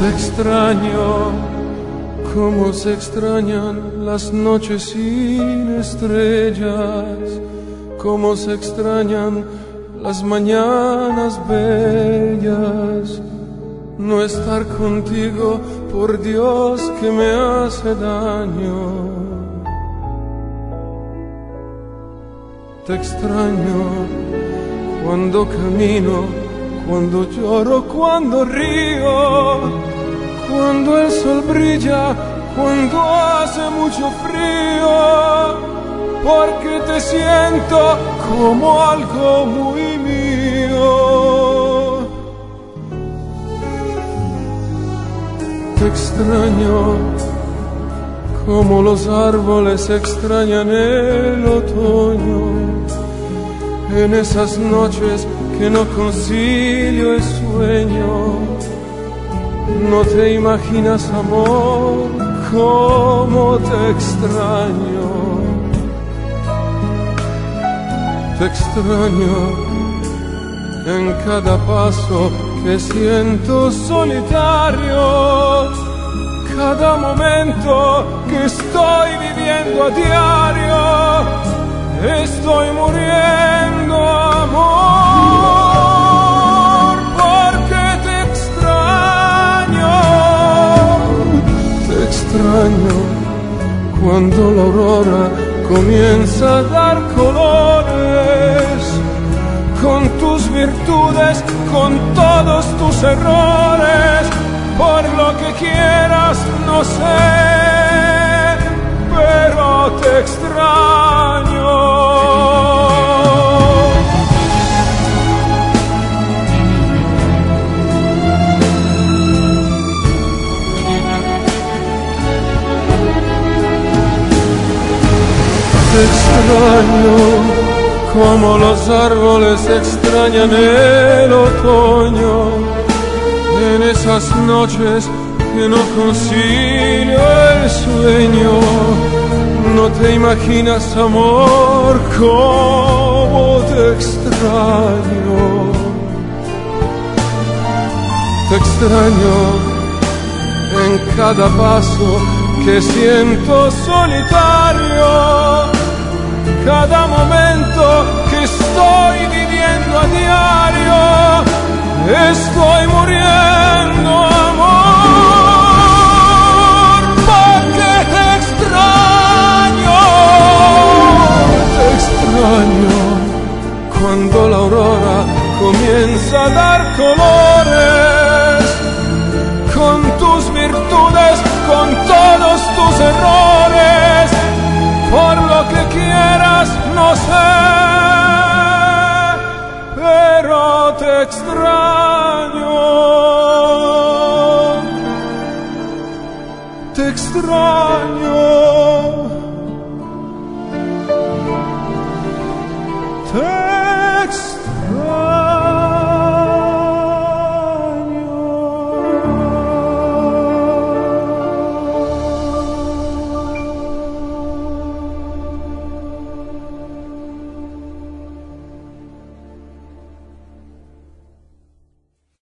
Te extraño como se extrañan las noches sin estrellas, como se extrañan las mañanas bellas. No estar contigo, por Dios, que me hace daño. Te extraño cuando camino, cuando lloro, cuando río, cuando el sol brilla, cuando hace mucho frío, porque te siento como algo muy mío. Te extraño como los árboles extrañan el otoño, en esas noches que no concilio el sueño. No te imaginas, amor, cómo te extraño. Te extraño en cada paso que siento solitario, cada momento que estoy viviendo a diario. Estoy muriendo, amor, porque te extraño. Te extraño cuando la aurora comienza a dar colores, con tus virtudes, con todos tus errores. Por lo que quieras, no sé, pero te extraño. Te extraño como los árboles extrañan el otoño, en esas noches que no concilio el sueño. No te imaginas, amor, cómo te extraño. Te extraño en cada paso que siento solitario, cada momento que estoy viviendo a diario. Estoy muriendo, amor, porque te extraño. Te extraño cuando la aurora comienza a dar colores, con tus virtudes, con todos tus errores. Por lo que quieras, no sé, pero te extraño. Te extraño.